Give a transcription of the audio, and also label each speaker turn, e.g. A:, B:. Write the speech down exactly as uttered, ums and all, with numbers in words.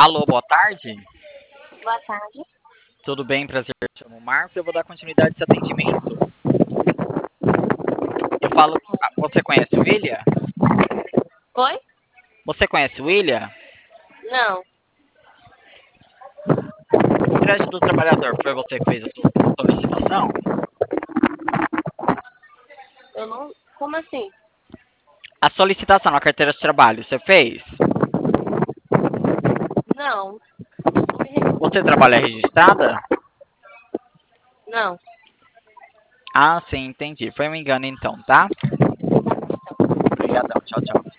A: Alô, boa tarde.
B: Boa tarde.
A: Tudo bem? Prazer, me chamo Marcos. Eu vou dar continuidade a esse atendimento. Eu falo. Ah, você conhece o William?
B: Oi?
A: Você conhece o William?
B: Não.
A: O crédito do trabalhador foi você que fez a sua solicitação?
B: Eu não. Como assim?
A: A solicitação na carteira de trabalho, você fez?
B: Não.
A: Você trabalha registrada?
B: Não.
A: Ah, sim, entendi. Foi um engano então, tá? Obrigadão. Tchau, tchau.